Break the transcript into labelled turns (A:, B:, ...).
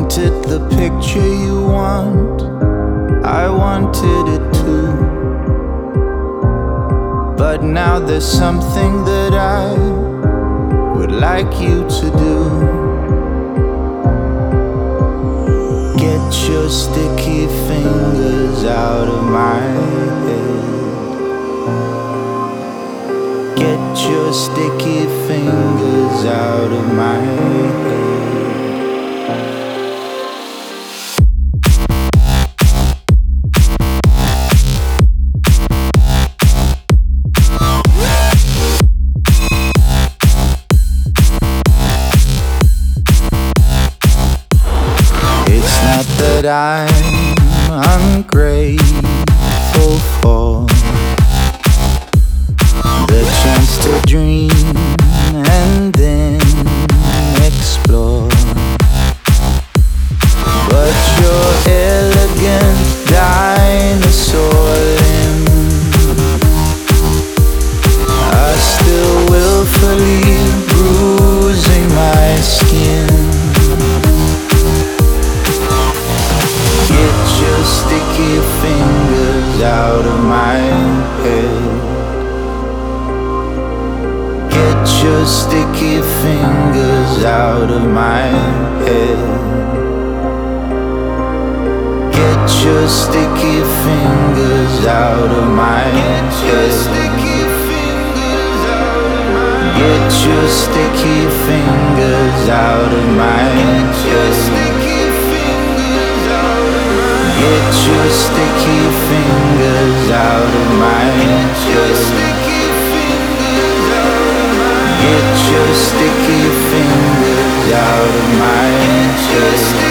A: painted the picture you want, I wanted it too. But now there's something that I would like you to do. Get your sticky fingers out of my head. Get your sticky fingers out of my head. It's not that I'm ungrateful for the chance to dream and then explore, but your elegant dinosaur limbs are still willfully bruising my skin. Get your sticky fingers out of my head. Get your sticky fingers out of my head. Get your sticky fingers out of my head. Get your sticky fingers out of my head. Get your sticky fingers out of my head. Get your sticky fingers out of my head.